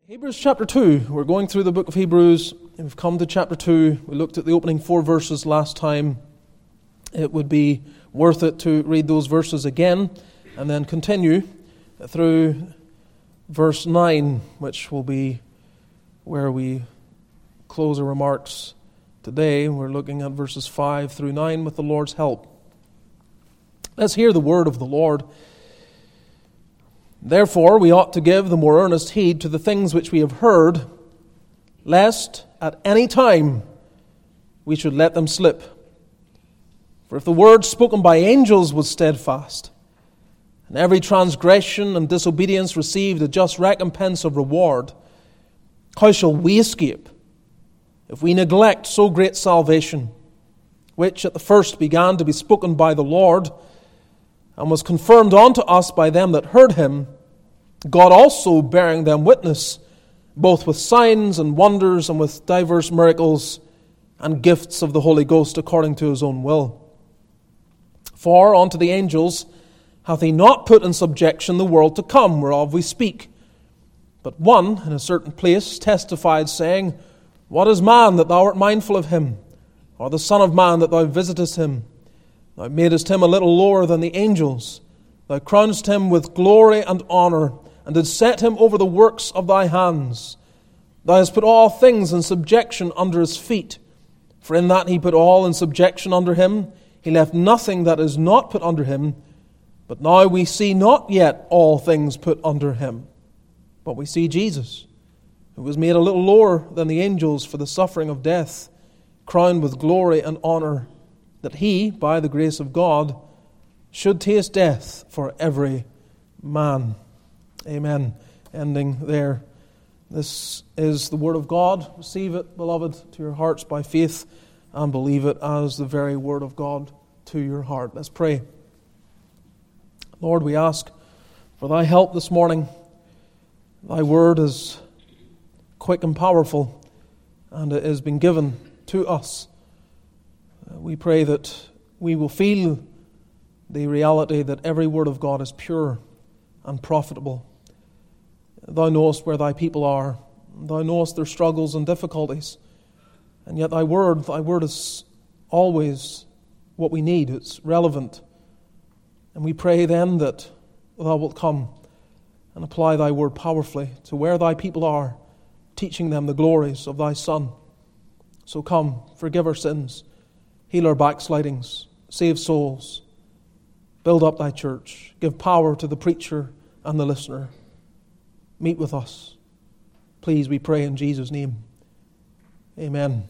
Hebrews chapter 2. We're going through the book of Hebrews, and we've come to chapter 2. We looked at the opening 4 verses last time. It would be worth it to read those verses again and then continue through verse 9, which will be where we close our remarks today. We're looking at verses 5 through 9 with the Lord's help. Let's hear the word of the Lord. Therefore, we ought to give the more earnest heed to the things which we have heard, lest at any time we should let them slip. For if the word spoken by angels was steadfast, and every transgression and disobedience received a just recompense of reward, how shall we escape if we neglect so great salvation, which at the first began to be spoken by the Lord, and was confirmed unto us by them that heard him, God also bearing them witness, both with signs and wonders and with diverse miracles and gifts of the Holy Ghost according to his own will. For unto the angels hath he not put in subjection the world to come, whereof we speak. But one in a certain place testified, saying, What is man that thou art mindful of him? Or the son of man that thou visitest him? Thou madest him a little lower than the angels. Thou crownedst him with glory and honor, and didst set him over the works of thy hands. Thou hast put all things in subjection under his feet. For in that he put all in subjection under him, he left nothing that is not put under him. But now we see not yet all things put under him. But we see Jesus, who was made a little lower than the angels for the suffering of death, crowned with glory and honor, that he, by the grace of God, should taste death for every man. Amen. Ending there. This is the word of God. Receive it, beloved, to your hearts by faith, and believe it as the very word of God to your heart. Let's pray. Lord, we ask for thy help this morning. Thy word is quick and powerful, and it has been given to us. We pray that we will feel the reality that every word of God is pure and profitable. Thou knowest where thy people are. Thou knowest their struggles and difficulties. And yet thy word is always what we need. It's relevant. And we pray then that thou wilt come and apply thy word powerfully to where thy people are, teaching them the glories of thy Son. So come, forgive our sins, heal our backslidings, save souls, build up thy church, give power to the preacher and the listener. Meet with us. Please, we pray in Jesus' name. Amen.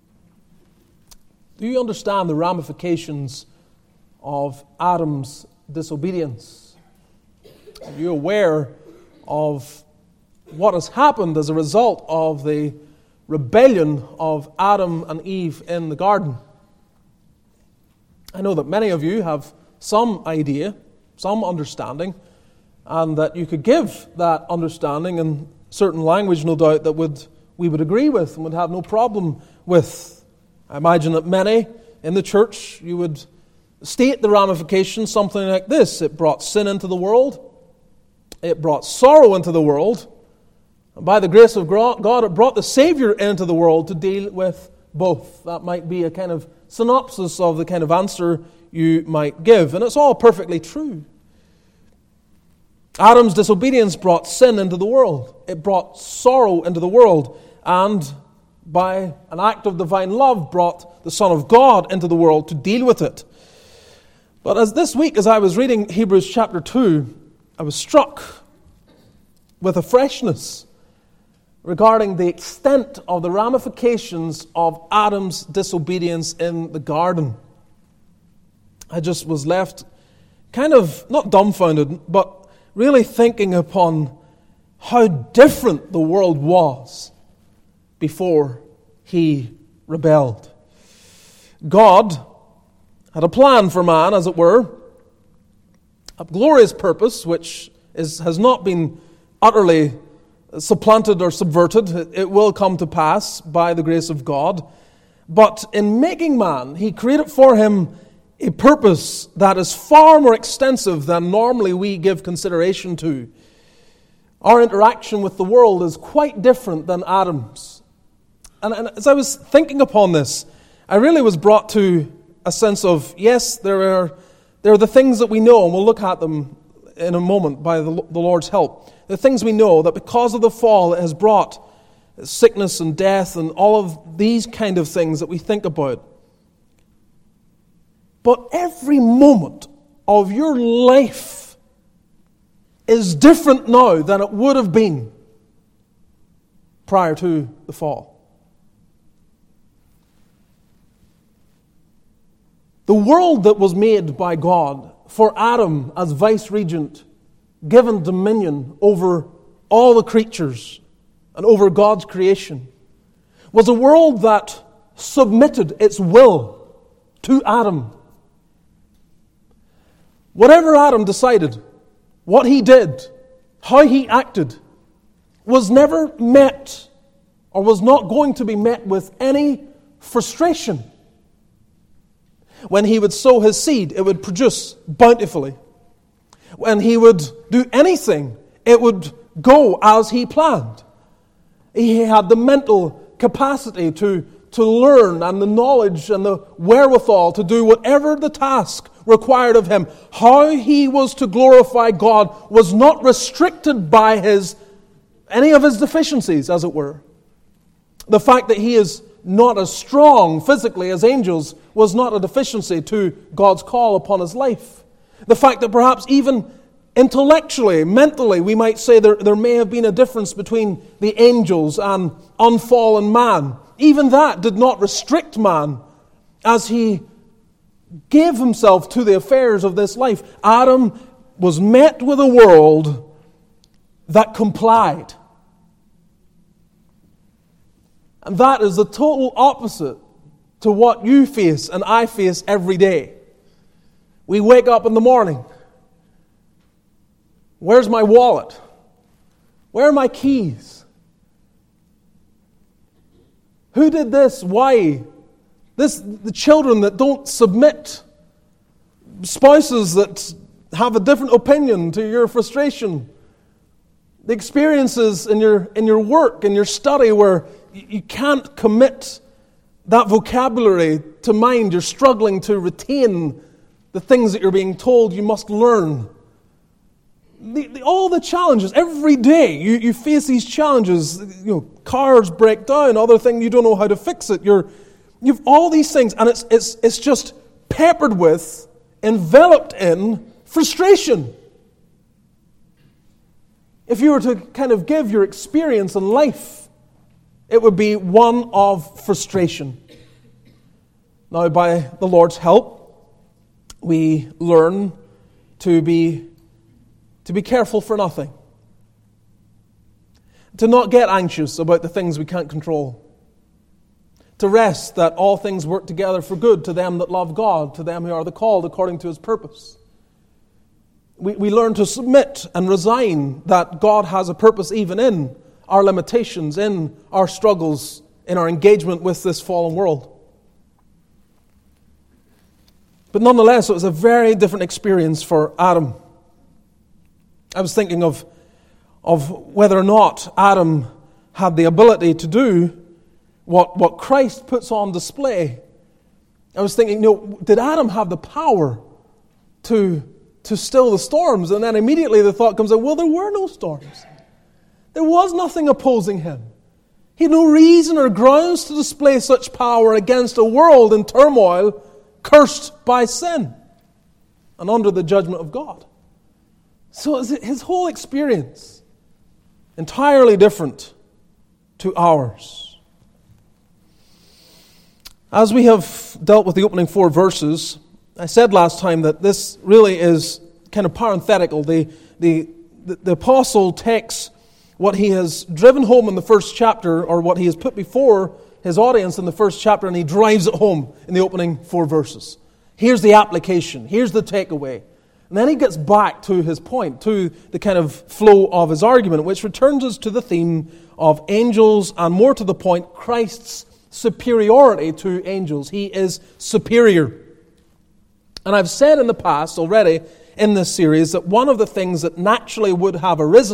Do you understand the ramifications of Adam's disobedience? Are you aware of what has happened as a result of the rebellion of Adam and Eve in the garden? I know that many of you have some idea, some understanding, and that you could give that understanding in certain language, no doubt, that we would agree with and would have no problem with. I imagine that many in the church, you would state the ramifications something like this. It brought sin into the world. It brought sorrow into the world. And by the grace of God, it brought the Savior into the world to deal with both. That might be a kind of synopsis of the kind of answer you might give. And it's all perfectly true. Adam's disobedience brought sin into the world. It brought sorrow into the world. And by an act of divine love, brought the Son of God into the world to deal with it. But as this week, as I was reading Hebrews chapter 2, I was struck with a freshness regarding the extent of the ramifications of Adam's disobedience in the garden. I just was left kind of, not dumbfounded, but really thinking upon how different the world was before he rebelled. God had a plan for man, as it were, a glorious purpose which has not been utterly supplanted or subverted. It will come to pass by the grace of God. But in making man, he created for him a purpose that is far more extensive than normally we give consideration to. our interaction with the world is quite different than Adam's. And as I was thinking upon this, I really was brought to a sense of, yes, there are the things that we know, and we'll look at them in a moment by the Lord's help. The things we know that because of the fall it has brought sickness and death and all of these kind of things that we think about. But every moment of your life is different now than it would have been prior to the fall. The world that was made by God for Adam as vice-regent, given dominion over all the creatures and over God's creation, was a world that submitted its will to Adam. Whatever Adam decided, what he did, how he acted, was never met or was not going to be met with any frustration. When he would sow his seed, it would produce bountifully. When he would do anything, it would go as he planned. He had the mental capacity to learn and the knowledge and the wherewithal to do whatever the task required of him. How he was to glorify God was not restricted by any of his deficiencies, as it were. The fact that he is not as strong physically as angels was not a deficiency to God's call upon his life. The fact that perhaps even intellectually, mentally, we might say there may have been a difference between the angels and unfallen man. Even that did not restrict man as he gave himself to the affairs of this life. Adam was met with a world that complied. And that is the total opposite to what you face and I face every day. We wake up in the morning. Where's my wallet? Where are my keys? Who did this? Why? The children that don't submit. Spouses that have a different opinion to your frustration. The experiences in your work, in your study where you can't commit that vocabulary to mind. You're struggling to retain the things that you're being told you must learn. All the challenges, every day you face these challenges. Cars break down, other thing you don't know how to fix it. You've all these things, and it's just peppered with, enveloped in frustration. If you were to kind of give your experience in life, it would be one of frustration. Now, by the Lord's help, we learn to be careful for nothing. To not get anxious about the things we can't control. To rest that all things work together for good to them that love God, to them who are the called according to His purpose. We learn to submit and resign that God has a purpose even in our limitations, in our struggles, in our engagement with this fallen world. But nonetheless, it was a very different experience for Adam. I was thinking of whether or not Adam had the ability to do what Christ puts on display. I was thinking, did Adam have the power to still the storms? And then immediately the thought comes out, well, there were no storms. There was nothing opposing him. He had no reason or grounds to display such power against a world in turmoil, cursed by sin and under the judgment of God. So his whole experience entirely different to ours. As we have dealt with the opening 4 verses, I said last time that this really is kind of parenthetical. The apostle takes what he has driven home in the first chapter, or what he has put before his audience in the first chapter, and he drives it home in the opening 4 verses. Here's the application. Here's the takeaway. And then he gets back to his point, to the kind of flow of his argument, which returns us to the theme of angels, and more to the point, Christ's superiority to angels. He is superior. And I've said in the past already in this series that one of the things that naturally would have arisen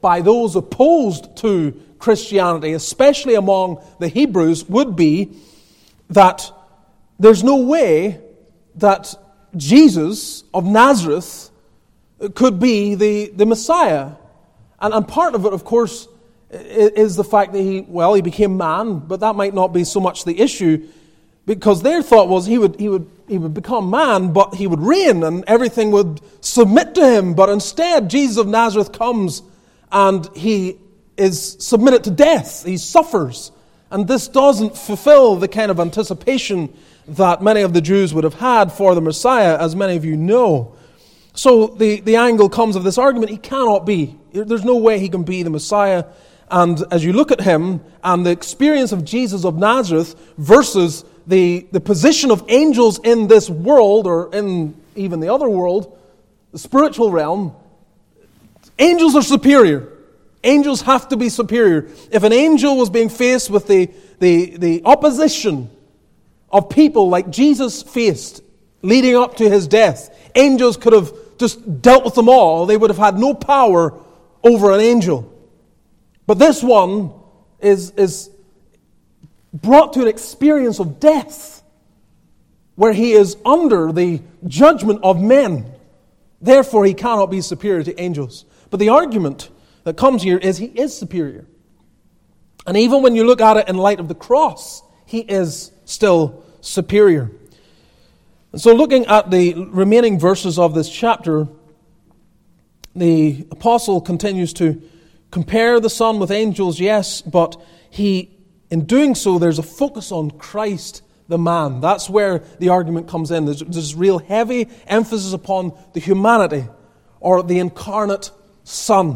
by those opposed to Christianity, especially among the Hebrews, would be that there's no way that Jesus of Nazareth could be the Messiah. And part of it, of course, is the fact that he became man, but that might not be so much the issue, because their thought was he would become man, but he would reign and everything would submit to him. But instead, Jesus of Nazareth comes and he is submitted to death. He suffers. And this doesn't fulfill the kind of anticipation that many of the Jews would have had for the Messiah, as many of you know. So the angle comes of this argument, he cannot be. There's no way he can be the Messiah. And as you look at him and the experience of Jesus of Nazareth versus the position of angels in this world, or in even the other world, the spiritual realm, angels are superior. Angels have to be superior. If an angel was being faced with the opposition of people like Jesus faced leading up to his death, angels could have just dealt with them all. They would have had no power over an angel. But this one is brought to an experience of death where he is under the judgment of men. Therefore, he cannot be superior to angels. But the argument that comes here is he is superior. And even when you look at it in light of the cross, he is still superior. And so looking at the remaining verses of this chapter, the apostle continues to compare the Son with angels, yes, but in doing so, there's a focus on Christ, the man. That's where the argument comes in. There's real heavy emphasis upon the humanity, or the incarnate Son.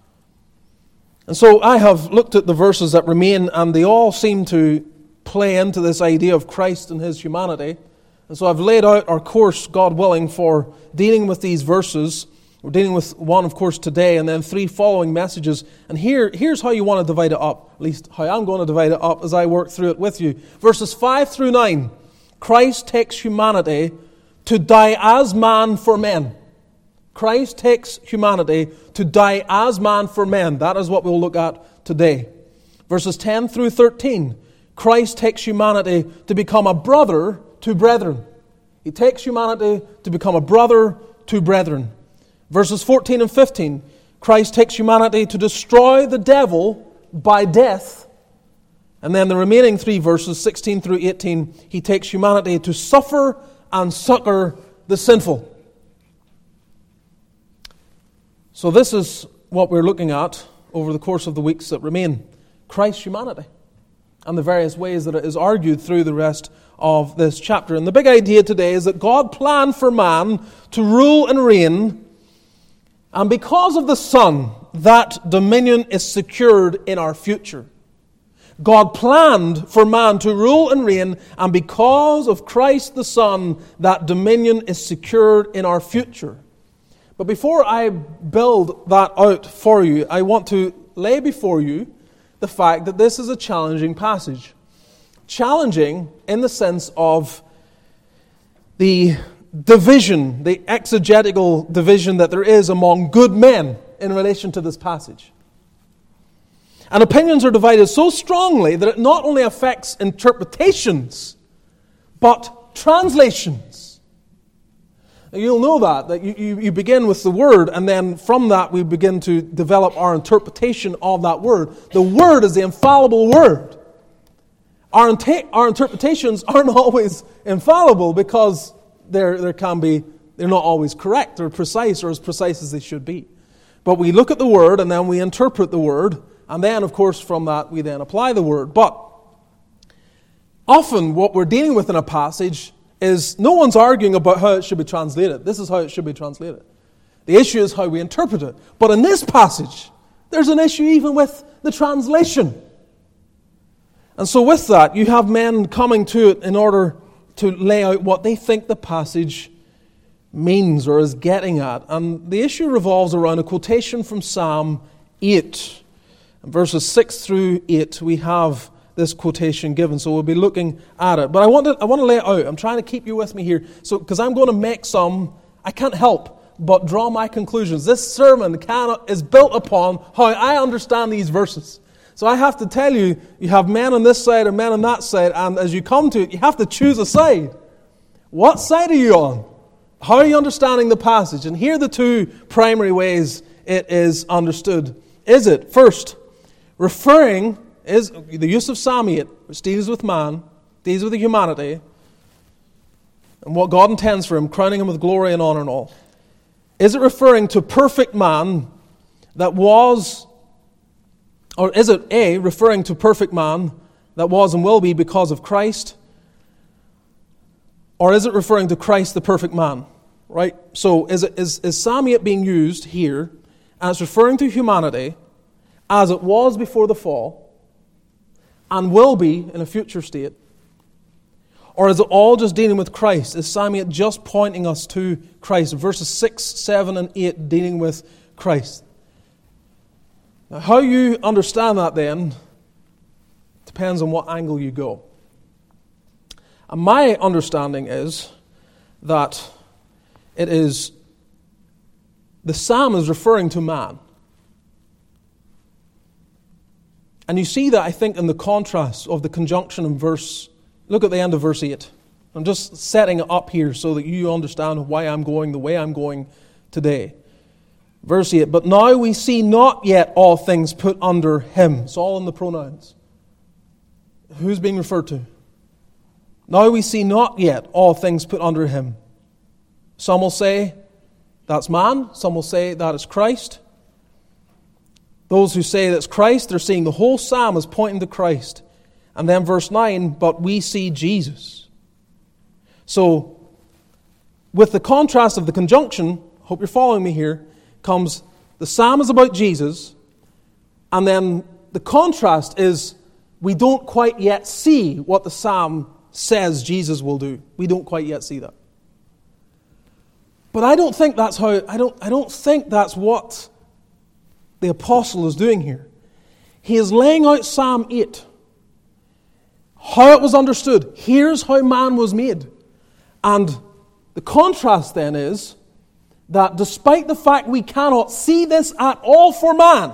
And so I have looked at the verses that remain, and they all seem to play into this idea of Christ and his humanity. And so I've laid out our course, God willing, for dealing with these verses. We're dealing with one, of course, today, and then 3 following messages. And here's how you want to divide it up, at least how I'm going to divide it up as I work through it with you. Verses 5 through 9, Christ takes humanity to die as man for men. Christ takes humanity to die as man for men. That is what we'll look at today. Verses 10 through 13, Christ takes humanity to become a brother to brethren. He takes humanity to become a brother to brethren. Verses 14 and 15, Christ takes humanity to destroy the devil by death. And then the remaining 3 verses, 16 through 18, he takes humanity to suffer and succor the sinful. So this is what we're looking at over the course of the weeks that remain. Christ's humanity and the various ways that it is argued through the rest of this chapter. And the big idea today is that God planned for man to rule and reign, and because of the Son, that dominion is secured in our future. God planned for man to rule and reign, and because of Christ the Son, that dominion is secured in our future. But before I build that out for you, I want to lay before you the fact that this is a challenging passage. Challenging in the sense of the division, the exegetical division that there is among good men in relation to this passage. And opinions are divided so strongly that it not only affects interpretations, but translations. You'll know that you begin with the word, and then from that we begin to develop our interpretation of that word. The word is the infallible word. Our interpretations aren't always infallible because they're not always correct or precise, or as precise as they should be. But we look at the word and then we interpret the word, and then of course from that we then apply the word. But often what we're dealing with in a passage is no one's arguing about how it should be translated. This is how it should be translated. The issue is how we interpret it. But in this passage, there's an issue even with the translation. And so with that, you have men coming to it in order to lay out what they think the passage means or is getting at. And the issue revolves around a quotation from Psalm 8. In verses 6 through 8, we have this quotation given, so we'll be looking at it. But I want to lay it out. I'm trying to keep you with me here, so because I'm going to make I can't help but draw my conclusions. This sermon is built upon how I understand these verses. So I have to tell you, you have men on this side and men on that side, and as you come to it, you have to choose a side. What side are you on? How are you understanding the passage? And here are the two primary ways it is understood. Is it, first, referring, is the use of Psalm 8, which deals with man, deals with the humanity, and what God intends for him, crowning him with glory and honor and all. Is it referring to perfect man that was, or is it A, referring to perfect man that was and will be because of Christ? Or is it referring to Christ, the perfect man? Right? So is Psalm 8 being used here as referring to humanity as it was before the fall and will be in a future state? Or is it all just dealing with Christ? Is Psalm 8 just pointing us to Christ? Verses 6, 7, and 8 dealing with Christ. Now, how you understand that then depends on what angle you go. And my understanding is that it is, the psalm is referring to man. And you see that, I think, in the contrast of the conjunction in look at the end of verse 8. I'm just setting it up here so that you understand why I'm going the way I'm going today. Verse 8, but now we see not yet all things put under him. It's all in the pronouns. Who's being referred to? Now we see not yet all things put under him. Some will say that's man. Some will say that is Christ. Those who say that's Christ, they're seeing the whole psalm as pointing to Christ. And then verse 9, but we see Jesus. So, with the contrast of the conjunction, hope you're following me here, comes the psalm is about Jesus, and then the contrast is we don't quite yet see what the psalm says Jesus will do. We don't quite yet see that. But I don't think that's what the apostle is doing here. He is laying out Psalm 8. How it was understood. Here's how man was made. And the contrast then is that despite the fact we cannot see this at all for man,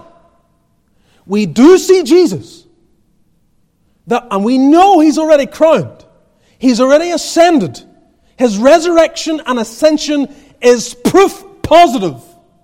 we do see Jesus. And we know He's already crowned. He's already ascended. His resurrection and ascension is proof positive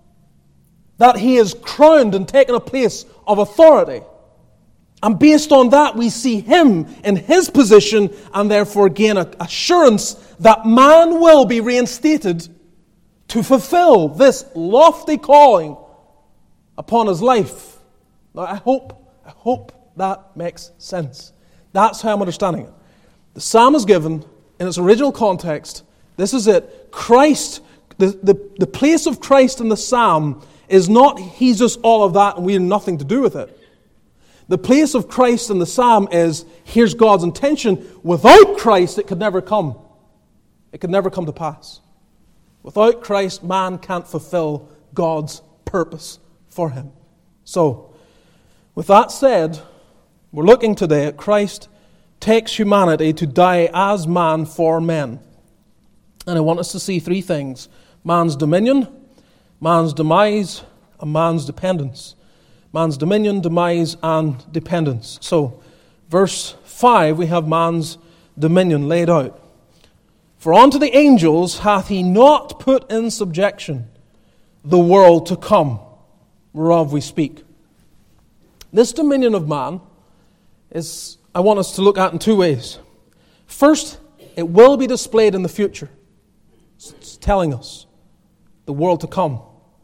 that He is crowned and taken a place of authority. And based on that, we see Him in His position and therefore gain assurance that man will be reinstated to fulfill this lofty calling upon his life. Now, I hope that makes sense. That's how I'm understanding it. The psalm is given in its original context. This is it. Christ, the place of Christ in the psalm is not He's just all of that and we have nothing to do with it. The place of Christ in the psalm is, here's God's intention. Without Christ, it could never come. It could never come to pass. Without Christ, man can't fulfill God's purpose for him. So, with that said, we're looking today at Christ takes humanity to die as man for men. And I want us to see three things: man's dominion, man's demise, and man's dependence. Man's dominion, demise, and dependence. So, verse 5, we have man's dominion laid out. For unto the angels hath He not put in subjection the world to come, whereof we speak. This dominion of man is, I want us to look at in two ways. First, it will be displayed in the future. It's telling us the world to come.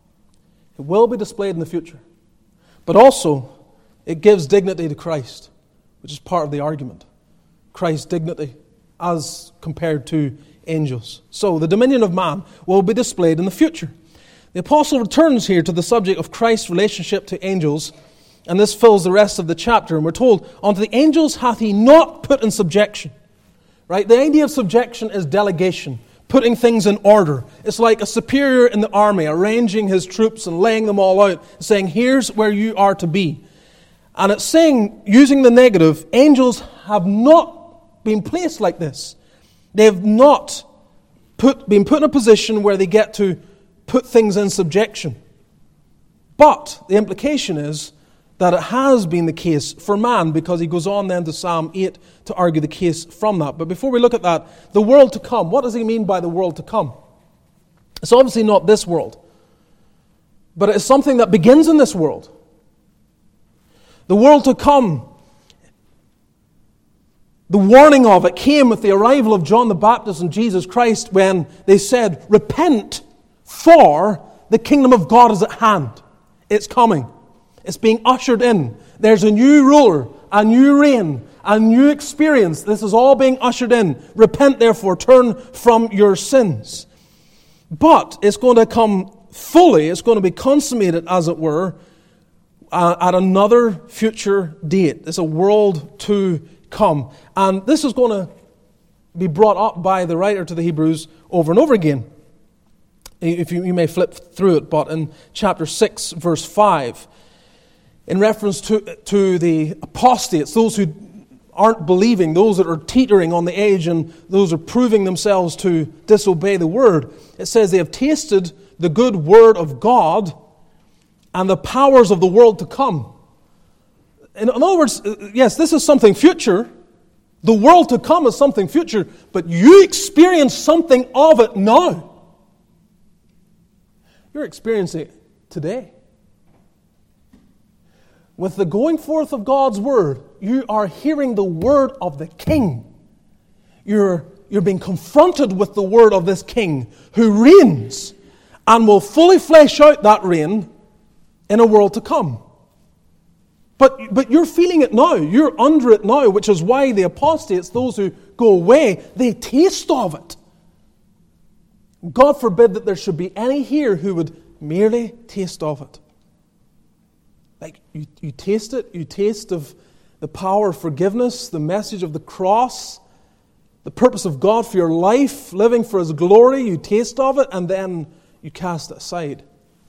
It will be displayed in the future. But also, it gives dignity to Christ, which is part of the argument. Christ's dignity as compared to angels. So, the dominion of man will be displayed in the future. The apostle returns here to the subject of Christ's relationship to angels, and this fills the rest of the chapter. And we're told, unto the angels hath He not put in subjection. Right? The idea of subjection is delegation, putting things in order. It's like a superior in the army arranging his troops and laying them all out, saying, here's where you are to be. And it's saying, using the negative, angels have not been placed like this. They have not been put in a position where they get to put things in subjection. But the implication is that it has been the case for man, because he goes on then to Psalm 8 to argue the case from that. But before we look at that, the world to come, what does he mean by the world to come? It's obviously not this world, but it is something that begins in this world. The world to come, the warning of it came with the arrival of John the Baptist and Jesus Christ when they said, "Repent, for the kingdom of God is at hand." It's coming. It's being ushered in. There's a new ruler, a new reign, a new experience. This is all being ushered in. Repent, therefore, turn from your sins. But it's going to come fully, it's going to be consummated, as it were, at another future date. It's a world to come. And this is going to be brought up by the writer to the Hebrews over and over again. If you may flip through it, but in chapter 6, verse 5, in reference to the apostates, those who aren't believing, those that are teetering on the edge, and those who are proving themselves to disobey the word, it says they have tasted the good word of God and the powers of the world to come. In other words, yes, this is something future. The world to come is something future, but you experience something of it now. You're experiencing it today. With the going forth of God's word, you are hearing the word of the King. You're being confronted with the word of this King who reigns and will fully flesh out that reign in a world to come. But you're feeling it now. You're under it now, which is why the apostates, those who go away, they taste of it. God forbid that there should be any here who would merely taste of it. Like, you taste it, you taste of the power of forgiveness, the message of the cross, the purpose of God for your life, living for His glory, you taste of it, and then you cast it aside.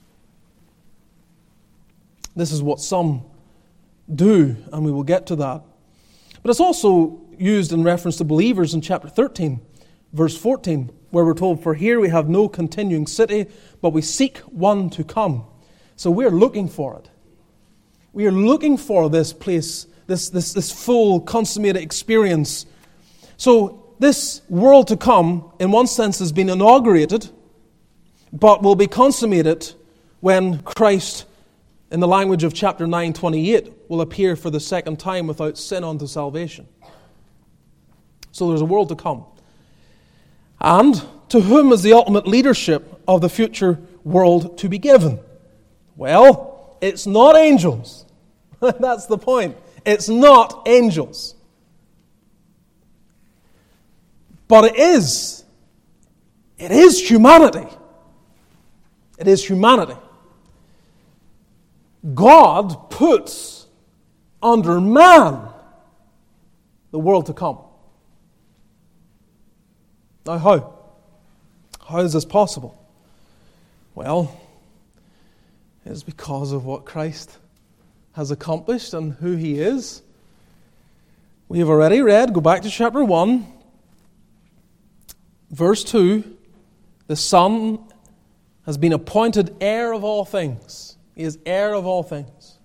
This is what some do, and we will get to that. But it's also used in reference to believers in chapter 13, verse 14, where we're told, "For here we have no continuing city, but we seek one to come." So we're looking for it. We are looking for this place, this full, consummated experience. So this world to come, in one sense, has been inaugurated, but will be consummated when Christ, in the language of chapter 9:28, will appear for the second time without sin unto salvation. So there's a world to come. And to whom is the ultimate leadership of the future world to be given? Well, it's not angels. That's the point. It's not angels. But it is. It is humanity. It is humanity. God puts under man the world to come. Now how? How is this possible? Well, it is because of what Christ has accomplished and who He is. We have already read, go back to chapter 1, verse 2, the Son has been appointed heir of all things. He is heir of all things.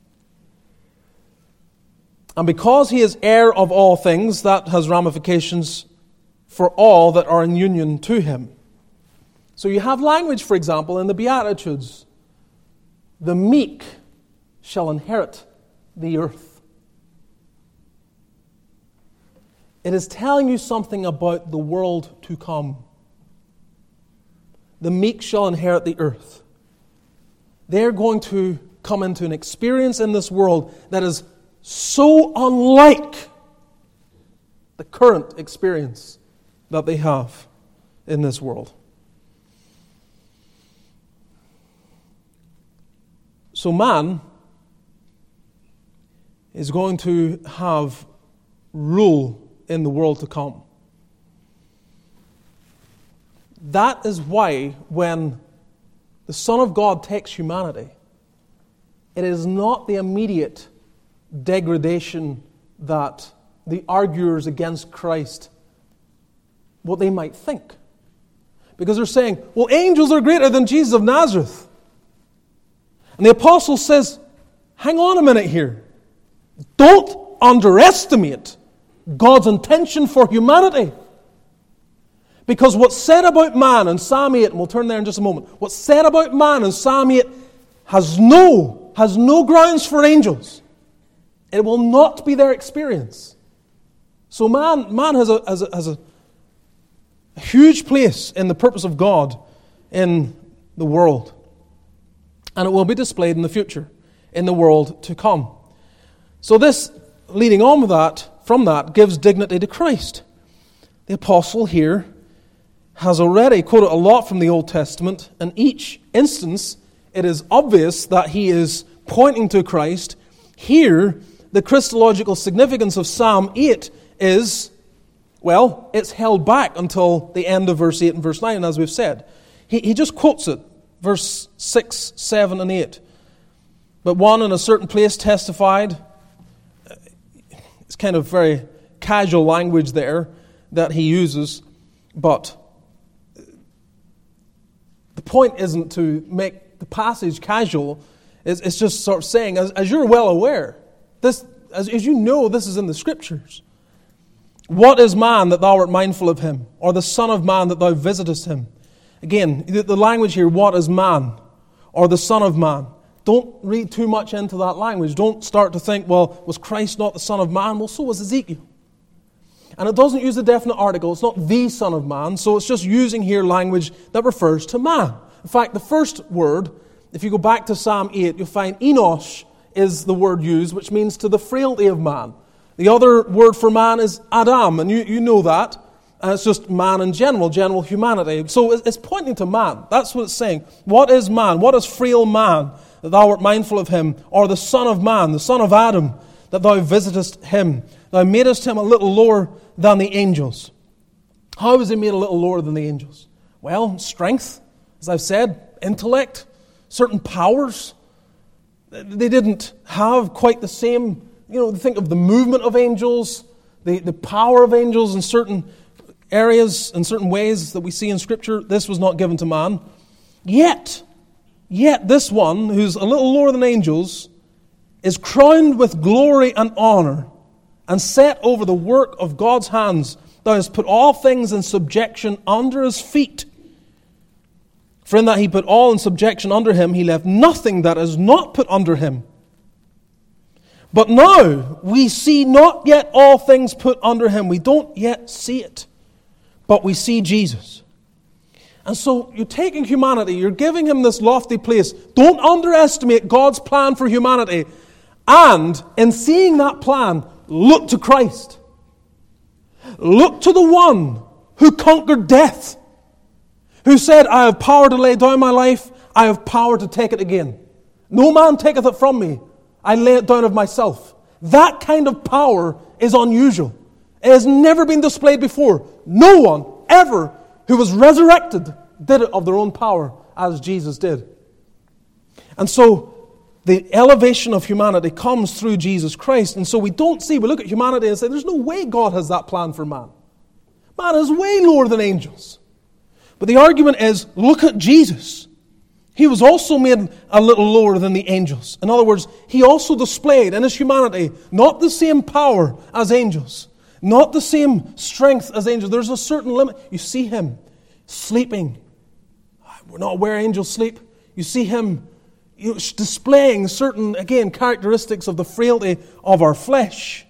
And because He is heir of all things, that has ramifications for all that are in union to Him. So you have language, for example, in the Beatitudes. The meek shall inherit the earth. It is telling you something about the world to come. The meek shall inherit the earth. They're going to come into an experience in this world that is so unlike the current experience that they have in this world. So man is going to have rule in the world to come. That is why when the Son of God takes humanity, it is not the immediate degradation that the arguers against Christ, what they might think. because they're saying, well, angels are greater than Jesus of Nazareth. And the apostle says, hang on a minute here. Don't underestimate God's intention for humanity. Because what's said about man in Psalm 8, and we'll turn there in just a moment, what's said about man in Psalm 8 has no grounds for angels. It will not be their experience. So man has a huge place in the purpose of God in the world. And it will be displayed in the future, in the world to come. So this, leading on with that, from that, gives dignity to Christ. The apostle here has already quoted a lot from the Old Testament. In each instance, it is obvious that he is pointing to Christ. Here, the Christological significance of Psalm 8 is, well, it's held back until the end of verse 8 and verse 9, as we've said. He just quotes it, verse 6, 7, and 8. But one in a certain place testified. It's kind of very casual language there that he uses, but the point isn't to make the passage casual. It's just sort of saying, as you're well aware, this, as you know, this is in the Scriptures. What is man that thou art mindful of him, or the son of man that thou visitest him? Again, the language here, what is man, or the son of man? Don't read too much into that language. Don't start to think, well, was Christ not the son of man? Well, so was Ezekiel. And it doesn't use a definite article. It's not the son of man. So it's just using here language that refers to man. In fact, the first word, if you go back to Psalm 8, you'll find Enosh is the word used, which means to the frailty of man. The other word for man is Adam, and you know that. And it's just man in general humanity. So it's pointing to man. That's what it's saying. What is man? What is frail man, that thou art mindful of him? Or the son of man, the son of Adam, that thou visitest him? Thou madest him a little lower than the angels. How was he made a little lower than the angels? Well, strength, as I've said, intellect, certain powers. They didn't have quite the same, think of the movement of angels, the power of angels in certain areas, in certain ways that we see in Scripture. This was not given to man. Yet this one, who's a little lower than angels, is crowned with glory and honor and set over the work of God's hands. Thou hast put all things in subjection under his feet. For in that he put all in subjection under him, he left nothing that is not put under him. But now we see not yet all things put under him. We don't yet see it, but we see Jesus. And so you're taking humanity, you're giving him this lofty place. Don't underestimate God's plan for humanity. And in seeing that plan, look to Christ. Look to the one who conquered death, who said, I have power to lay down my life, I have power to take it again. No man taketh it from me, I lay it down of myself. That kind of power is unusual. It has never been displayed before. No one ever who was resurrected did it of their own power as Jesus did. And so the elevation of humanity comes through Jesus Christ. And so we look at humanity and say, there's no way God has that plan for man. Man is way lower than angels. But the argument is, look at Jesus. He was also made a little lower than the angels. In other words, he also displayed in his humanity not the same power as angels, not the same strength as angels. There's a certain limit. You see him sleeping. We're not where angels sleep. You see him displaying certain, again, characteristics of the frailty of our flesh.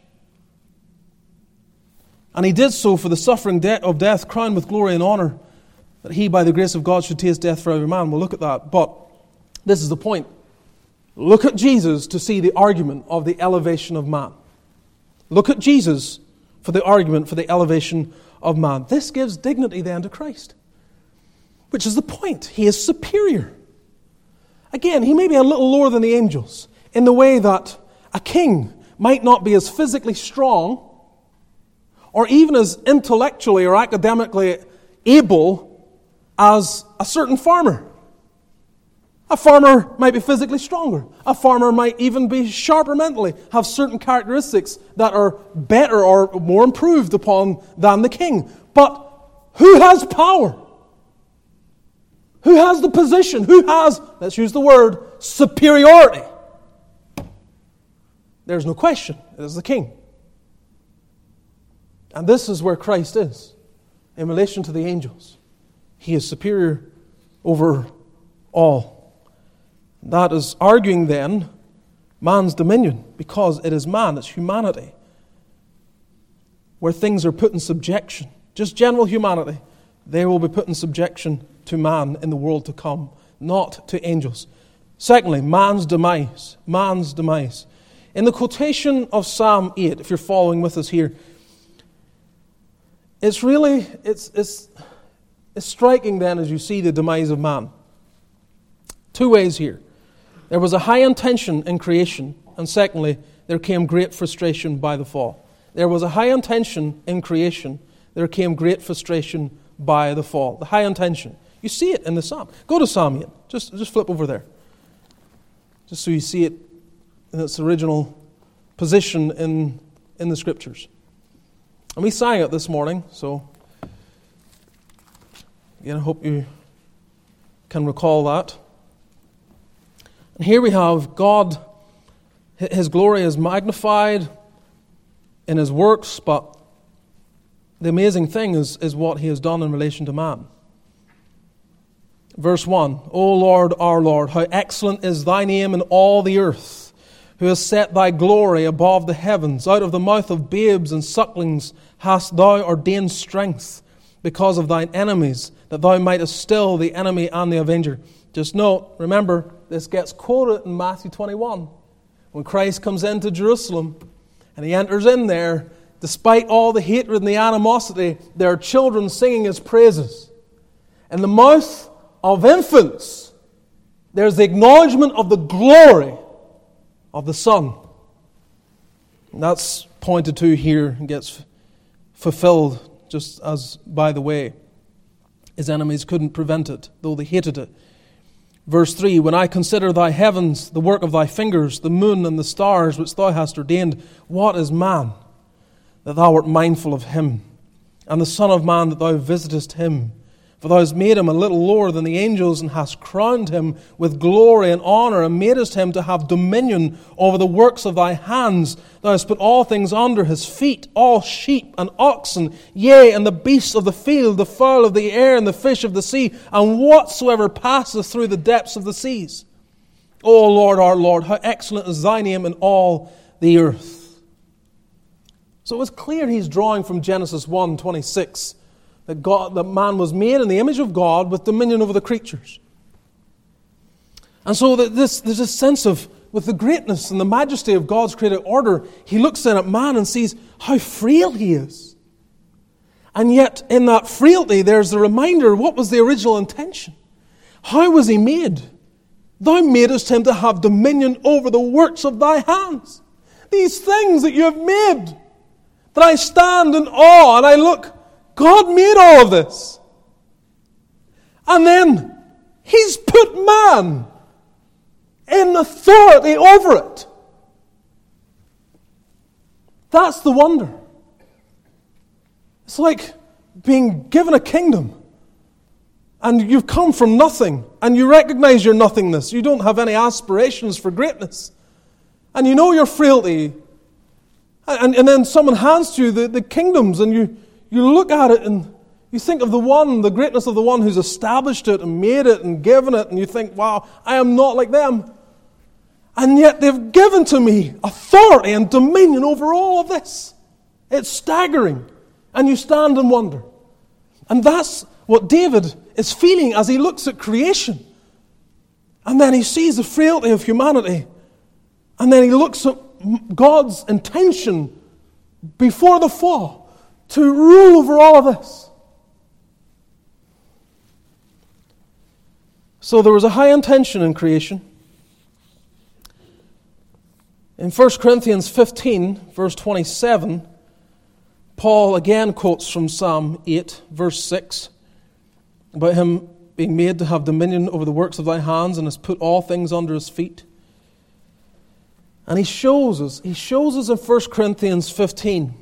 And he did so for the suffering of death, crowned with glory and honor, that he, by the grace of God, should taste death for every man. We'll look at that. But this is the point. Look at Jesus to see the argument of the elevation of man. Look at Jesus for the argument for the elevation of man. This gives dignity then to Christ, which is the point. He is superior. Again, he may be a little lower than the angels in the way that a king might not be as physically strong or even as intellectually or academically able as a certain farmer. A farmer might be physically stronger. A farmer might even be sharper mentally, have certain characteristics that are better or more improved upon than the king. But who has power? Who has the position? Who has, let's use the word, superiority? There's no question. It is the King. And this is where Christ is in relation to the angels. He is superior over all. That is arguing then man's dominion, because it is man, it's humanity, where things are put in subjection. Just general humanity. They will be put in subjection to man in the world to come, not to angels. Secondly, man's demise. Man's demise. In the quotation of Psalm 8, if you're following with us here, it's really, it's striking then as you see the demise of man. Two ways here. There was a high intention in creation, and secondly, there came great frustration by the fall. There was a high intention in creation, there came great frustration by the fall. The high intention. You see it in the Psalm. Go to Psalm 8. Just flip over there. Just so you see it in its original position in the Scriptures. And we sang it this morning, so again, I hope you can recall that. And here we have God, His glory is magnified in His works, but the amazing thing is what He has done in relation to man. Verse 1, O Lord, our Lord, how excellent is Thy name in all the earth, who has set Thy glory above the heavens. Out of the mouth of babes and sucklings hast Thou ordained strength because of Thine enemies, that Thou mightest still the enemy and the avenger. Just note, remember, this gets quoted in Matthew 21. When Christ comes into Jerusalem and He enters in there, despite all the hatred and the animosity, there are children singing His praises. In the mouth of infants, there's the acknowledgement of the glory of the Son. And that's pointed to here and gets fulfilled just as by the way. His enemies couldn't prevent it, though they hated it. Verse 3, when I consider Thy heavens, the work of Thy fingers, the moon and the stars which Thou hast ordained, what is man, that Thou art mindful of him, and the Son of Man, that Thou visitest him? For Thou hast made him a little lower than the angels, and hast crowned him with glory and honor, and madest him to have dominion over the works of Thy hands. Thou hast put all things under his feet, all sheep and oxen, yea, and the beasts of the field, the fowl of the air, and the fish of the sea, and whatsoever passeth through the depths of the seas. O Lord, our Lord, how excellent is Thy name in all the earth. So it was clear he's drawing from Genesis 1:26. That man was made in the image of God with dominion over the creatures. And so there's this sense of, with the greatness and the majesty of God's created order, he looks in at man and sees how frail he is. And yet in that frailty there's the reminder, what was the original intention? How was he made? Thou madest him to have dominion over the works of Thy hands. These things that you have made, that I stand in awe and I look, God made all of this. And then He's put man in authority over it. That's the wonder. It's like being given a kingdom and you've come from nothing and you recognize your nothingness. You don't have any aspirations for greatness. And you know your frailty. And then someone hands to you the kingdoms and you look at it and you think of the greatness of the one who's established it and made it and given it, and you think, wow, I am not like them. And yet they've given to me authority and dominion over all of this. It's staggering. And you stand and wonder. And that's what David is feeling as he looks at creation. And then he sees the frailty of humanity. And then he looks at God's intention before the fall to rule over all of this. So there was a high intention in creation. In 1 Corinthians 15, verse 27, Paul again quotes from Psalm 8, verse 6, about him being made to have dominion over the works of Thy hands and has put all things under His feet. And he shows us in 1 Corinthians 15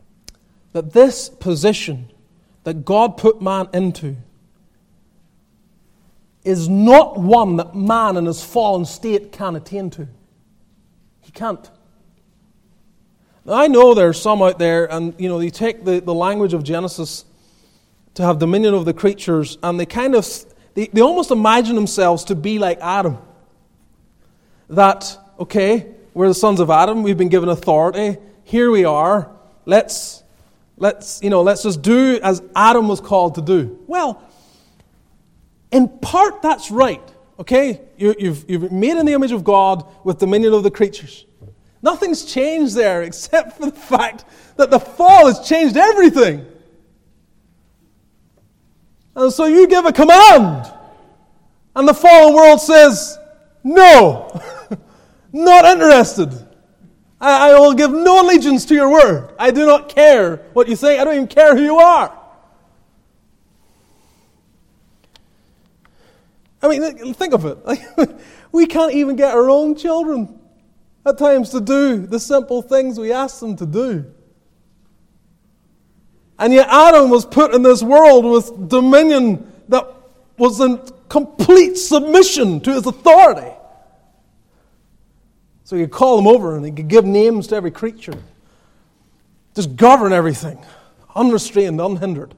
that this position that God put man into is not one that man in his fallen state can attain to. He can't. Now, I know there are some out there, and they take the language of Genesis to have dominion over the creatures, and they almost imagine themselves to be like Adam. That, okay, we're the sons of Adam, we've been given authority, here we are, let's just do as Adam was called to do. Well, in part that's right, okay? You've made in the image of God with dominion over the creatures. Nothing's changed there except for the fact that the fall has changed everything. And so you give a command, and the fallen world says, no, not interested. I will give no allegiance to your word. I do not care what you think. I don't even care who you are. I mean, think of it. We can't even get our own children at times to do the simple things we ask them to do. And yet Adam was put in this world with dominion that was in complete submission to his authority. So he could call them over and he could give names to every creature. Just govern everything, unrestrained, unhindered.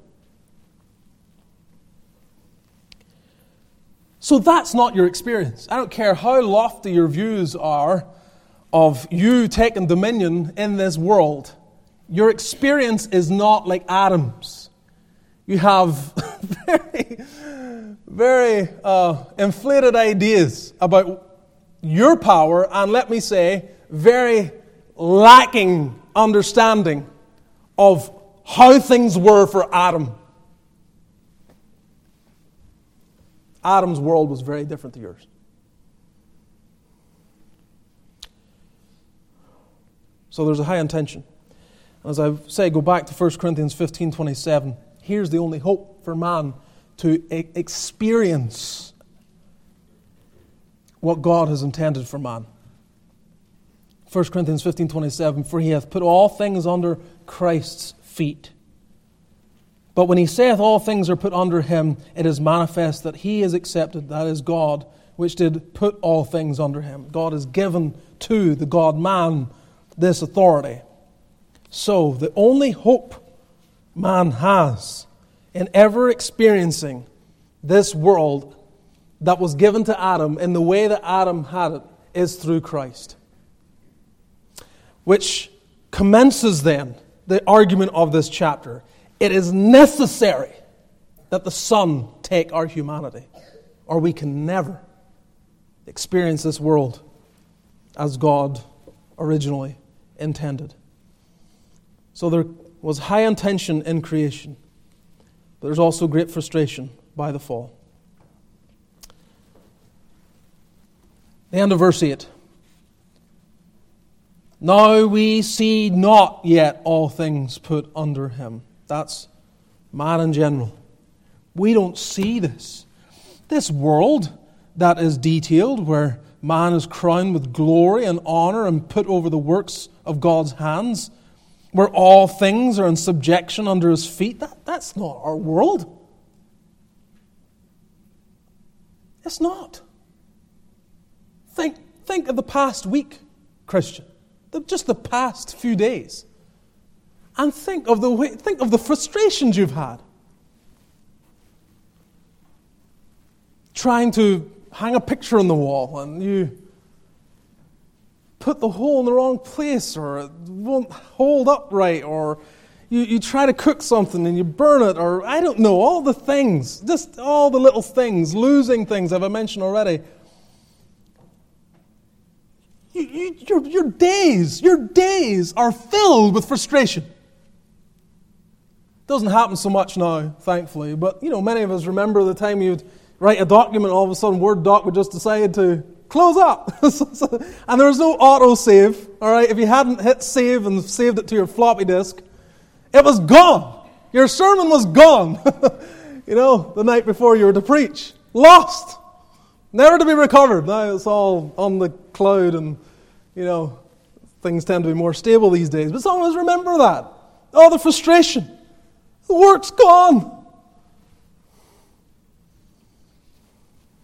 So that's not your experience. I don't care how lofty your views are of you taking dominion in this world. Your experience is not like Adam's. You have very inflated ideas about your power, and let me say, very lacking understanding of how things were for Adam. Adam's world was very different to yours. So there's a high intention. As I say, go back to 1 Corinthians 15:27. Here's the only hope for man to experience what God has intended for man. 1 Corinthians 15:27, for he hath put all things under Christ's feet. But when he saith all things are put under him, it is manifest that he is accepted, that is God, which did put all things under him. God has given to the God-man this authority. So the only hope man has in ever experiencing this world that was given to Adam in the way that Adam had it is through Christ. Which commences then the argument of this chapter. It is necessary that the Son take our humanity, or we can never experience this world as God originally intended. So there was high intention in creation, but there's also great frustration by the fall. The end of verse 8. Now we see not yet all things put under him. That's man in general. We don't see this. This world that is detailed, where man is crowned with glory and honor and put over the works of God's hands, where all things are in subjection under his feet, that's not our world. It's not. Think of the past week, Christian. Just the past few days. And think of the frustrations you've had. Trying to hang a picture on the wall and you put the hole in the wrong place, or it won't hold up right, or you try to cook something and you burn it, or I don't know, all the things, just all the little things, losing things, have I mentioned already. Your days are filled with frustration. Doesn't happen so much now, thankfully, but many of us remember the time you'd write a document, all of a sudden Word doc would just decide to close up. And there was no auto-save, all right? If you hadn't hit save and saved it to your floppy disk, it was gone. Your sermon was gone, the night before you were to preach. Lost. Never to be recovered. Now it's all on the cloud and, things tend to be more stable these days. But some of us remember that. Oh, the frustration. The work's gone.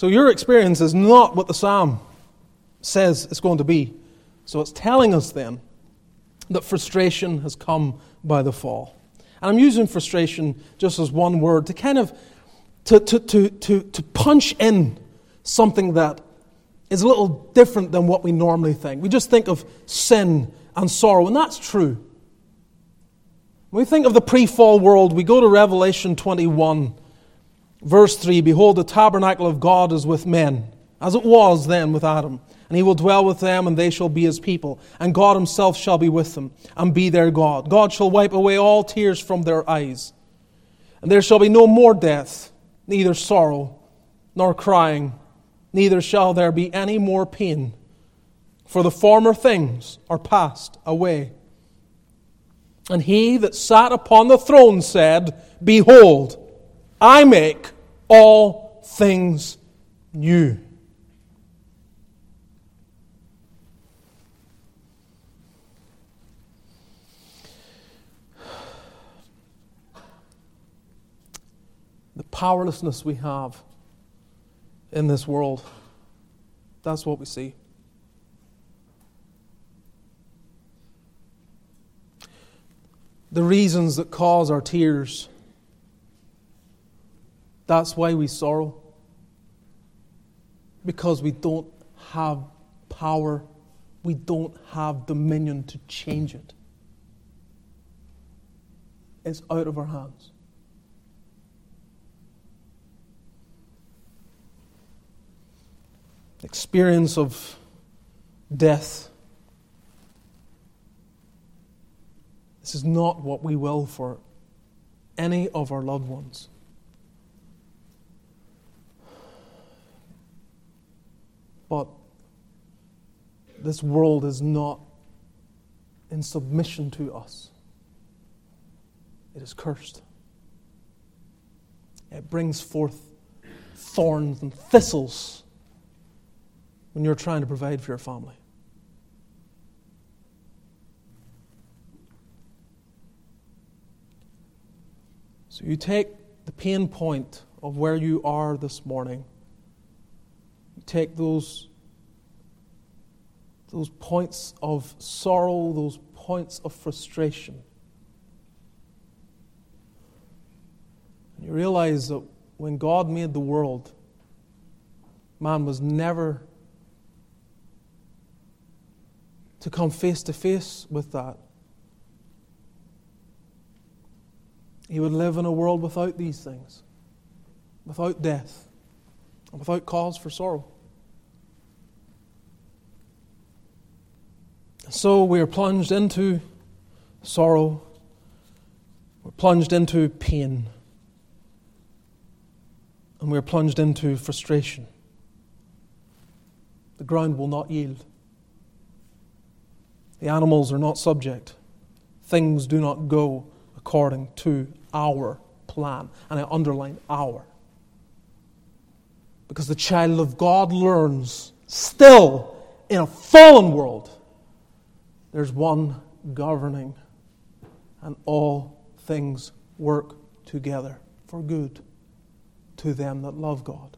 So your experience is not what the psalm says it's going to be. So it's telling us then that frustration has come by the fall. And I'm using frustration just as one word to kind of to punch in something that is a little different than what we normally think. We just think of sin and sorrow, and that's true. When we think of the pre-fall world, we go to Revelation 21, verse 3, "Behold, the tabernacle of God is with men, as it was then with Adam. And he will dwell with them, and they shall be his people. And God himself shall be with them, and be their God. God shall wipe away all tears from their eyes. And there shall be no more death, neither sorrow, nor crying, neither shall there be any more pain. For the former things are passed away. And he that sat upon the throne said, Behold, I make all things new." The powerlessness we have in this world, that's what we see. The reasons that cause our tears, that's why we sorrow. Because we don't have power, we don't have dominion to change it. It's out of our hands. Experience of death. This is not what we will for any of our loved ones. But this world is not in submission to us. It is cursed. It brings forth thorns and thistles when you're trying to provide for your family. So you take the pain point of where you are this morning. You take those points of sorrow, those points of frustration. And you realize that when God made the world, man was never to come face to face with that. He would live in a world without these things, without death, and without cause for sorrow. So we are plunged into sorrow, we're plunged into pain, and we're plunged into frustration. The ground will not yield. The animals are not subject. Things do not go according to our plan. And I underline our. Because the child of God learns, still in a fallen world, there's one governing, and all things work together for good to them that love God.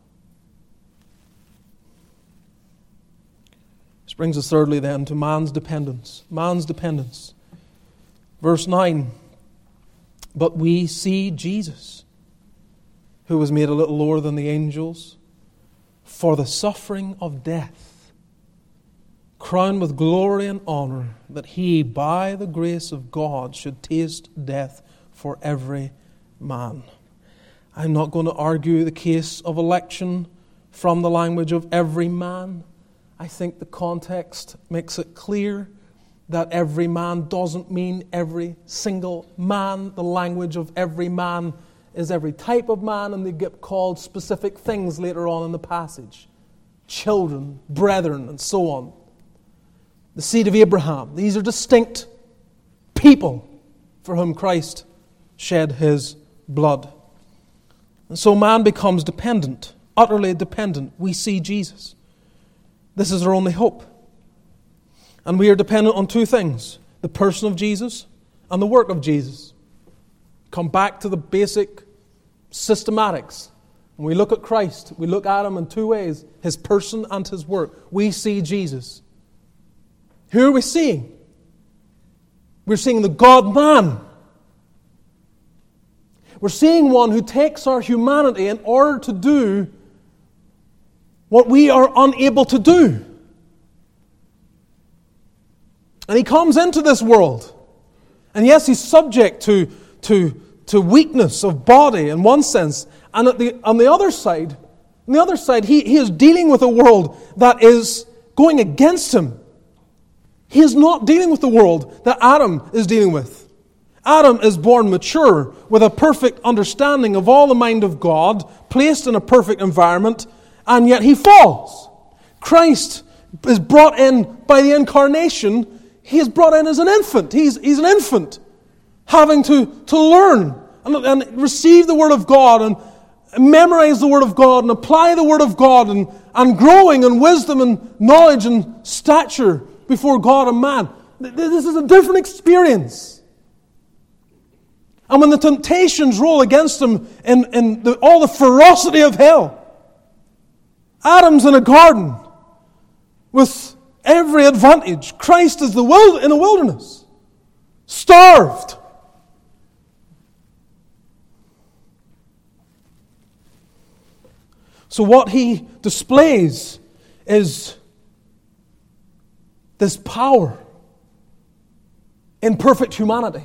This brings us thirdly then to man's dependence. Man's dependence. Verse 9. "But we see Jesus, who was made a little lower than the angels, for the suffering of death, crowned with glory and honor, that he, by the grace of God, should taste death for every man." I'm not going to argue the case of election from the language of every man. I think the context makes it clear that every man doesn't mean every single man. The language of every man is every type of man, and they get called specific things later on in the passage. Children, brethren, and so on. The seed of Abraham. These are distinct people for whom Christ shed his blood. And so man becomes dependent, utterly dependent. We see Jesus. This is our only hope. And we are dependent on two things: the person of Jesus and the work of Jesus. Come back to the basic systematics When we look at Christ, we look at Him in two ways, His person and His work. We see Jesus. Who are we seeing? We're seeing the God-man. We're seeing one who takes our humanity in order to do what we are unable to do. And He comes into this world. And yes, He's subject to weakness of body in one sense. And on the other side, he is dealing with a world that is going against Him. He is not dealing with the world that Adam is dealing with. Adam is born mature with a perfect understanding of all the mind of God, placed in a perfect environment, and yet he falls. Christ is brought in by the incarnation. He is brought in as an infant. He's an infant, having to learn and receive the Word of God and memorize the Word of God and apply the Word of God and growing in wisdom and knowledge and stature before God and man. This is a different experience. And when the temptations roll against him in all the ferocity of hell, Adam's in a garden with every advantage. Christ is in a wilderness, starved. So what he displays is this power in perfect humanity.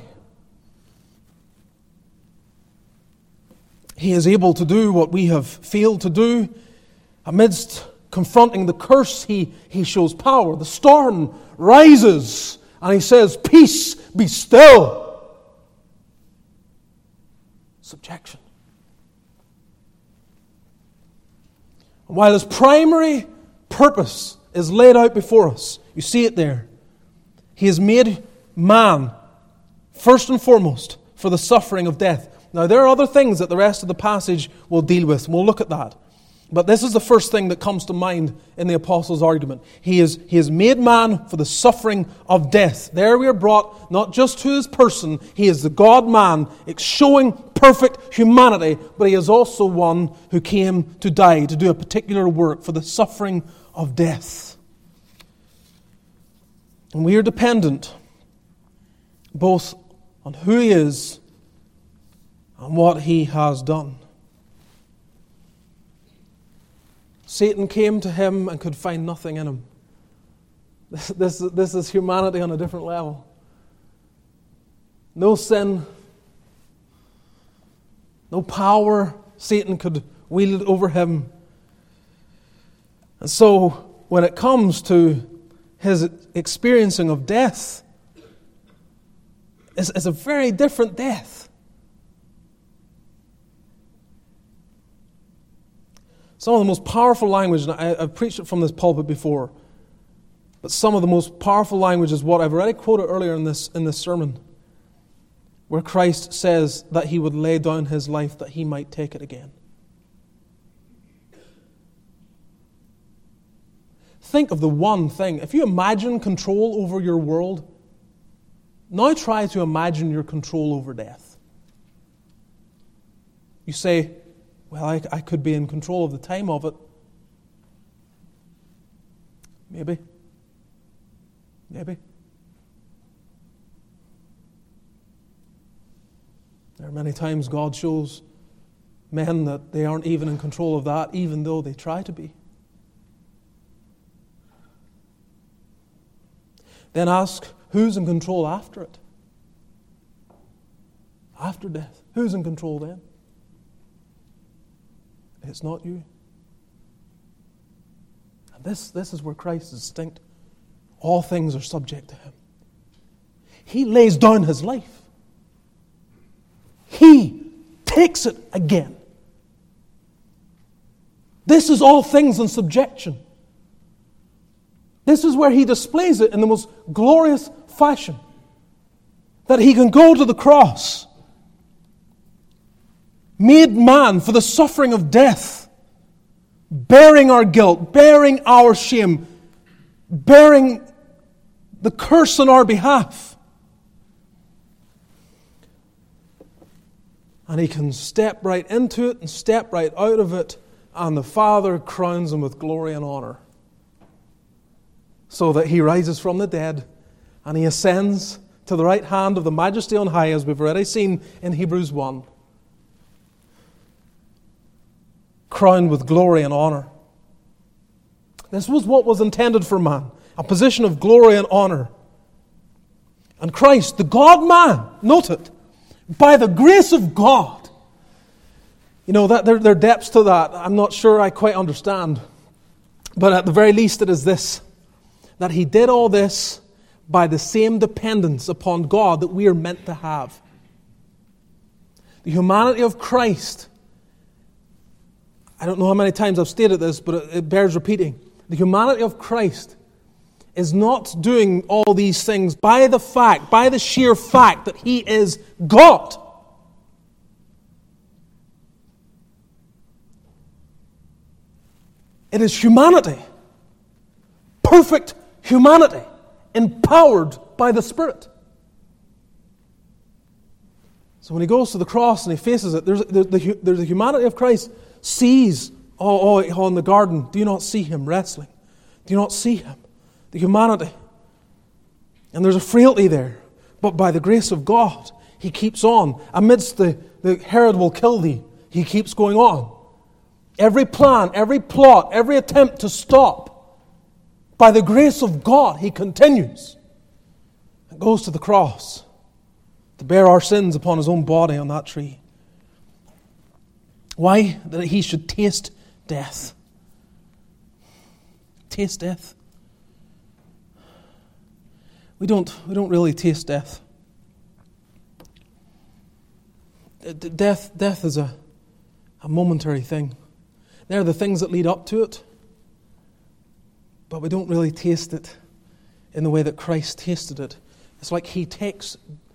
He is able to do what we have failed to do. Amidst confronting the curse, he shows power. The storm rises, and he says, "Peace, be still." Subjection. And while his primary purpose is laid out before us, you see it there. He has made man, first and foremost, for the suffering of death. Now, there are other things that the rest of the passage will deal with, and we'll look at that. But this is the first thing that comes to mind in the apostle's argument. He has made man for the suffering of death. There we are brought not just to his person. He is the God-man, showing perfect humanity, but he is also one who came to die, to do a particular work for the suffering of death. And we are dependent both on who he is and what he has done. Satan came to him and could find nothing in him. This is humanity on a different level. No sin, no power Satan could wield over him. And so, when it comes to his experiencing of death, it's a very different death. Some of the most powerful language, and I've preached it from this pulpit before, but some of the most powerful language is what I've already quoted earlier in this sermon, where Christ says that he would lay down his life that he might take it again. Think of the one thing. If you imagine control over your world, now try to imagine your control over death. You say, well, I could be in control of the time of it. Maybe. There are many times God shows men that they aren't even in control of that, even though they try to be. Then ask, who's in control after it? After death. Who's in control then? It's not you. And this is where Christ is distinct. All things are subject to him. He lays down his life. He takes it again. This is all things in subjection. This is where he displays it in the most glorious fashion. That he can go to the cross, made man for the suffering of death, bearing our guilt, bearing our shame, bearing the curse on our behalf. And he can step right into it and step right out of it, and the Father crowns him with glory and honor. So that he rises from the dead and he ascends to the right hand of the Majesty on high, as we've already seen in Hebrews 1. Crowned with glory and honor. This was what was intended for man, a position of glory and honor. And Christ, the God-man, note it, by the grace of God. You know, that there are depths to that I'm not sure I quite understand. But at the very least it is this, that he did all this by the same dependence upon God that we are meant to have. The humanity of Christ, I don't know how many times I've stated this, but it bears repeating. The humanity of Christ is not doing all these things by the sheer fact that he is God. It is humanity, perfect humanity, empowered by the Spirit. So when he goes to the cross and he faces it, there's the humanity of Christ sees, in the garden, do you not see him wrestling? Do you not see him? The humanity. And there's a frailty there. But by the grace of God, he keeps on. Amidst the Herod will kill thee, he keeps going on. Every plan, every plot, every attempt to stop, by the grace of God, he continues. And goes to the cross to bear our sins upon his own body on that tree. Why? That he should taste death. Taste death. We don't really taste death. Death is a momentary thing. There are the things that lead up to it, but we don't really taste it in the way that Christ tasted it. It's like he takes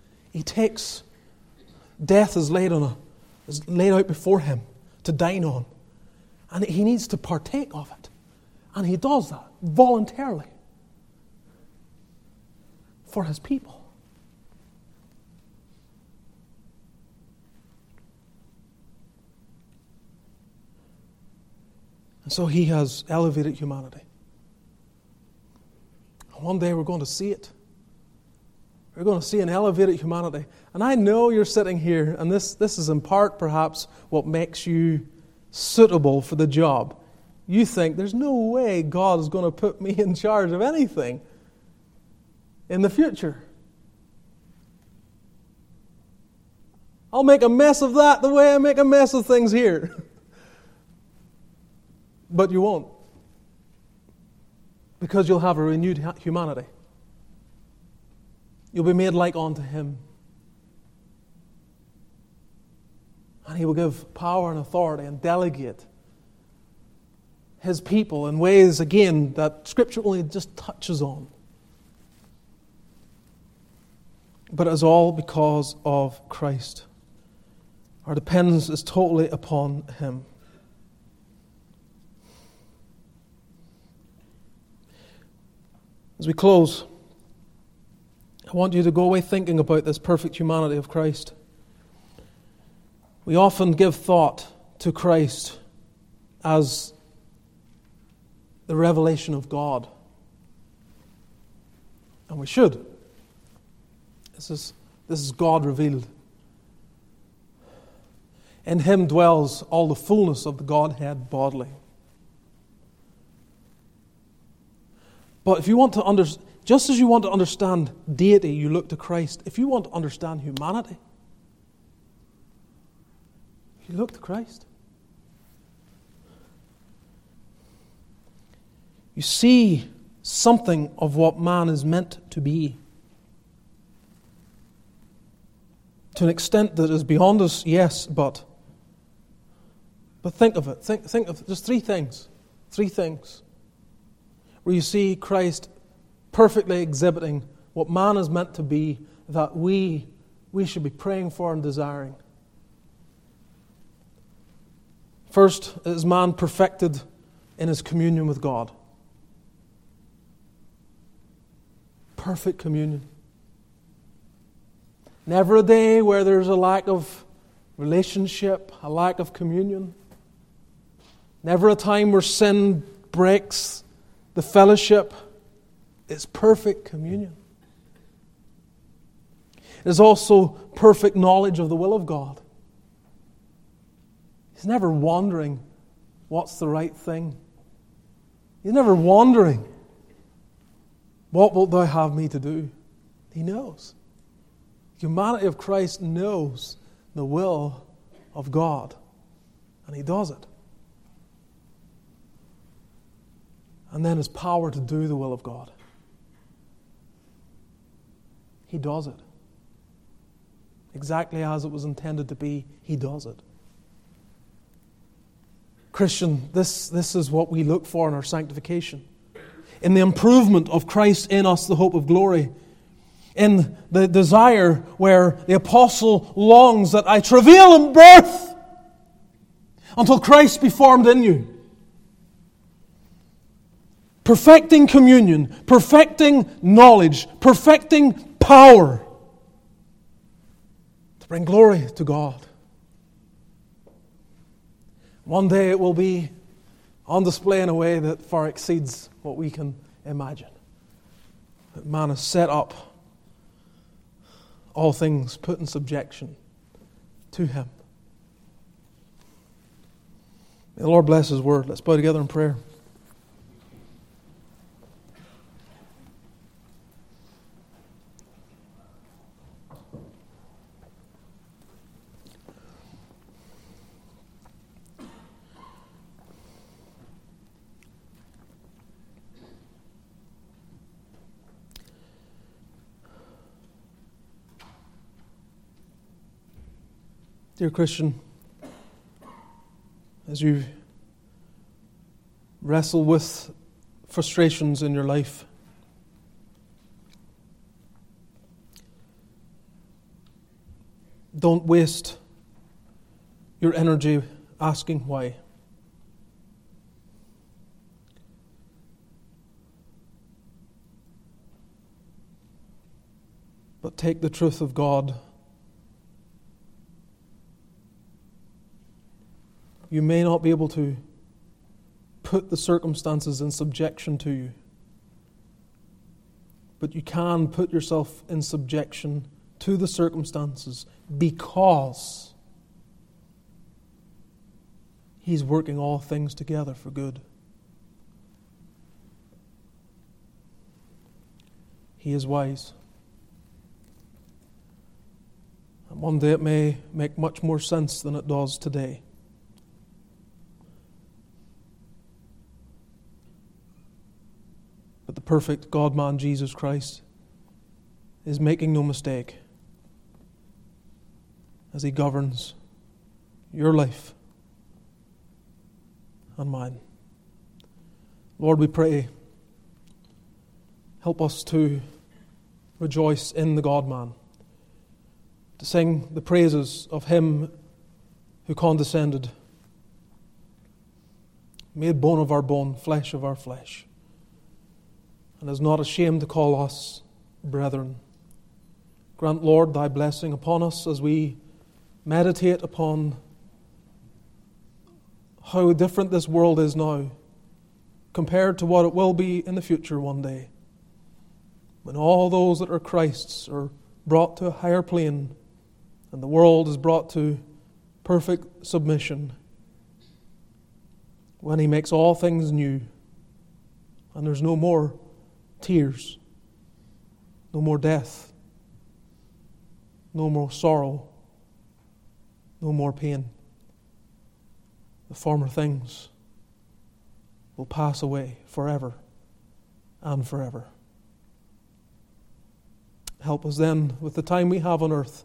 death is laid out before him to dine on, and he needs to partake of it, and he does that voluntarily for his people. And so he has elevated humanity. And one day we're going to see it. We're going to see an elevated humanity. And I know you're sitting here, and this is in part perhaps what makes you suitable for the job. You think, there's no way God is going to put me in charge of anything in the future. I'll make a mess of that the way I make a mess of things here. But you won't. Because you'll have a renewed humanity. You'll be made like unto him. And he will give power and authority and delegate his people in ways, again, that Scripture only just touches on. But it is all because of Christ. Our dependence is totally upon him. As we close, I want you to go away thinking about this perfect humanity of Christ. We often give thought to Christ as the revelation of God. And we should. This is God revealed. In him dwells all the fullness of the Godhead bodily. But if you want to just as you want to understand deity, you look to Christ. If you want to understand humanity, you look to Christ. You see something of what man is meant to be. To an extent that is beyond us, yes, but think of it. Think of just three things. Three things. Where you see Christ perfectly exhibiting what man is meant to be, that we should be praying for and desiring. First, is man perfected in his communion with God. Perfect communion. Never a day where there's a lack of relationship, a lack of communion. Never a time where sin breaks the fellowship. It's perfect communion. It is also perfect knowledge of the will of God. He's never wondering what's the right thing. He's never wondering, what wilt thou have me to do? He knows. The humanity of Christ knows the will of God, and He does it. And then His power to do the will of God. He does it. Exactly as it was intended to be, He does it. Christian, this is what we look for in our sanctification. In the improvement of Christ in us, the hope of glory. In the desire where the apostle longs that I travail in birth until Christ be formed in you. Perfecting communion, perfecting knowledge, perfecting power to bring glory to God. One day it will be on display in a way that far exceeds what we can imagine. That man has set up all things put in subjection to Him. May the Lord bless His word. Let's bow together in prayer. Dear Christian, as you wrestle with frustrations in your life, don't waste your energy asking why. But take the truth of God. You may not be able to put the circumstances in subjection to you, but you can put yourself in subjection to the circumstances because He's working all things together for good. He is wise. And one day it may make much more sense than it does today. But the perfect God-man, Jesus Christ, is making no mistake as He governs your life and mine. Lord, we pray, help us to rejoice in the God-man, to sing the praises of Him who condescended, made bone of our bone, flesh of our flesh, and is not ashamed to call us brethren. Grant, Lord, Thy blessing upon us as we meditate upon how different this world is now compared to what it will be in the future one day, when all those that are Christ's are brought to a higher plane and the world is brought to perfect submission, when He makes all things new and there's no more tears, no more death, no more sorrow, no more pain. The former things will pass away forever and forever. Help us then, with the time we have on earth,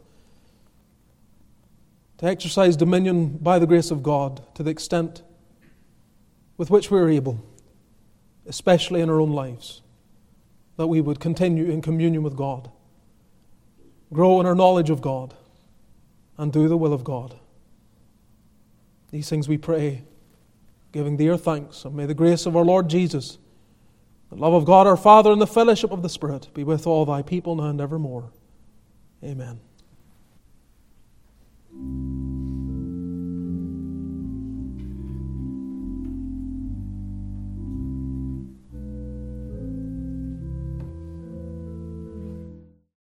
to exercise dominion by the grace of God to the extent with which we are able, especially in our own lives, that we would continue in communion with God, grow in our knowledge of God, and do the will of God. These things we pray, giving Thee our thanks, and may the grace of our Lord Jesus, the love of God our Father, and the fellowship of the Spirit be with all Thy people now and evermore. Amen.